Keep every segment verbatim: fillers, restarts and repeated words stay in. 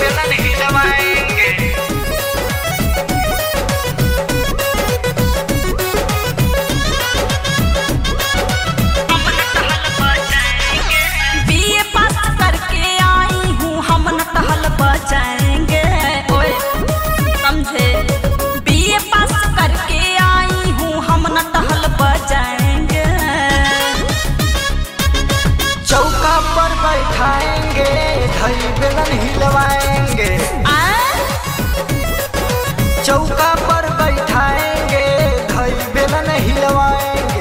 बेलन हिलवाएंगे। बीए पास करके आई हूँ हम नटहल बजाएंगे। ओए समझे, बीए पास करके आई हूँ हम नटहल बजाएंगे। चौका पर बैठाएंगे धई बेलन हिलवाएंगे। चौका पर बैठाएंगे धई बेलन हिलवाएंगे।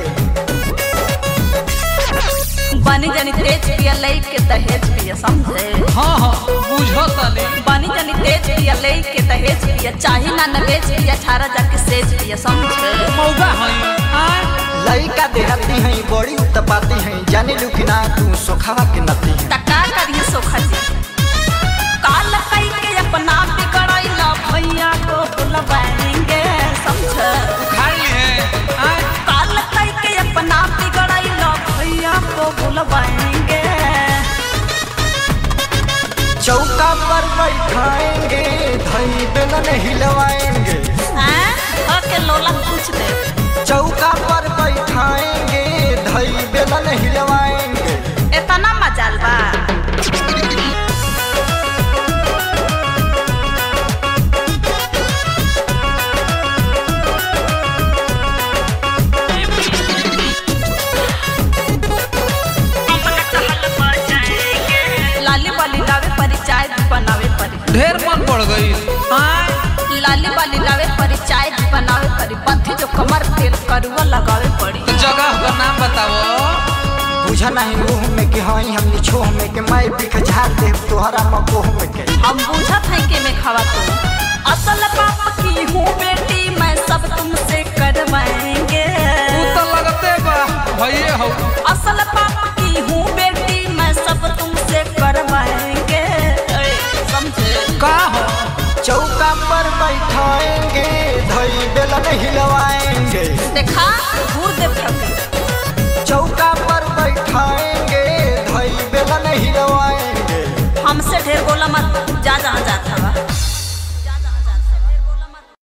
बनी जनी तेज पिया लेके दहेज पिया समझे। हाँ हाँ बुझो तनी। बनी जनी तेज पिया लेके दहेज पिया चाही ना नवेज पिया छारा जाके सेज पिया समझे। मौगा हई आय लइका देहाती हैं बड़ी उत्पाती हैं जाने लुकिना तू सोखावा के नती है। टका करिए सोखा जी काल कई के अपना बिगड़ैला भैया को बुलवाएंगे समझे। उखाड़ ली है आय काल कई के अपना बिगड़ैला भैया को बुलवाएंगे। चौका पर बैठाएंगे धई बेलन हिलवाएंगे। ओके लोला पूछ दे। चौका पर बैठाएंगे धई बेलन हिलवाएंगे। इतना मजाल बा। लाली बाली लावे परी चाय बनावे परी। ढेर मन पड़ गई आय लाली बाली लावे परी चाय बनावे परी। बंधी जो कमर तेल करुआ लगावे पड़ी। जगह का नाम बताओ। बुझा नहीं मुँह में कि हई हमनी छोह में के मैं बिख झाड़ दे तोहरा मकोह में के। हम बुझत हैं के में खावा तू असल बाप की हूँ बेटी मैं सब तुमसे करवाएंगे। तू तो लगते बा भइए हो। असल बाप की हूँ बेटी मैं सब तुमसे करवाएंगे। समझे का हो चौका पर बैठाएंगे धई बेलन हिलवाएंगे। देखा